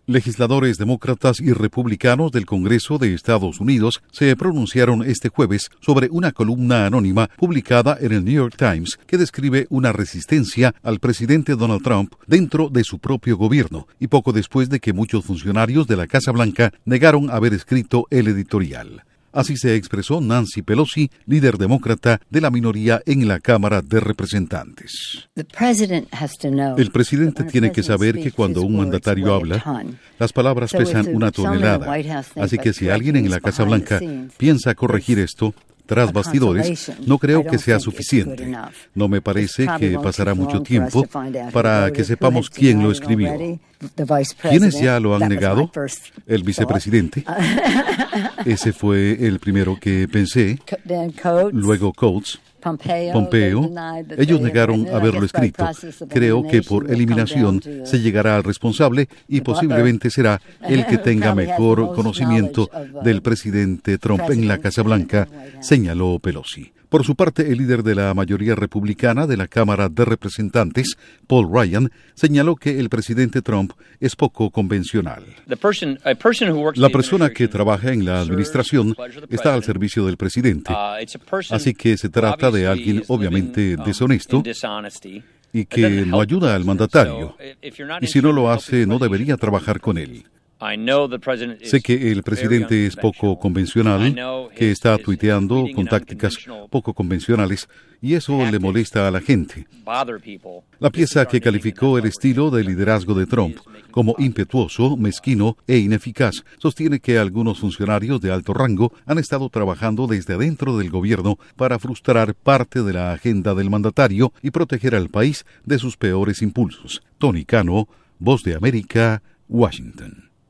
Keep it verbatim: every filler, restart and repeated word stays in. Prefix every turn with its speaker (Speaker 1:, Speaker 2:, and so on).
Speaker 1: Legisladores demócratas y republicanos del Congreso de Estados Unidos se pronunciaron este jueves sobre una columna anónima publicada en el New York Times que describe una resistencia al presidente Donald Trump dentro de su propio gobierno y poco después de que muchos funcionarios de la Casa Blanca negaron haber escrito el editorial. Así se expresó Nancy Pelosi, líder demócrata de la minoría en la Cámara de Representantes. El presidente tiene que saber que cuando un mandatario habla, las palabras pesan una tonelada. Así que si alguien en la Casa Blanca piensa corregir esto tras bastidores, no creo que sea suficiente. No me parece que pasará mucho tiempo para que sepamos quién lo escribió. ¿Quiénes ya lo han negado? El vicepresidente. Ese fue el primero que pensé. Luego Coates. Pompeo. Ellos negaron haberlo escrito. Creo que por eliminación se llegará al responsable y posiblemente será el que tenga mejor conocimiento del presidente Trump en la Casa Blanca, señaló Pelosi. Por su parte, el líder de la mayoría republicana de la Cámara de Representantes, Paul Ryan, señaló que el presidente Trump es poco convencional. La persona que trabaja en la administración está al servicio del presidente, así que se trata de alguien obviamente deshonesto y que no ayuda al mandatario, y si no lo hace, no debería trabajar con él. Sé que el presidente es poco convencional, que está tuiteando con tácticas poco convencionales y eso le molesta a la gente. La pieza que calificó el estilo de liderazgo de Trump como impetuoso, mezquino e ineficaz sostiene que algunos funcionarios de alto rango han estado trabajando desde adentro del gobierno para frustrar parte de la agenda del mandatario y proteger al país de sus peores impulsos. Tony Cano, Voz de América, Washington.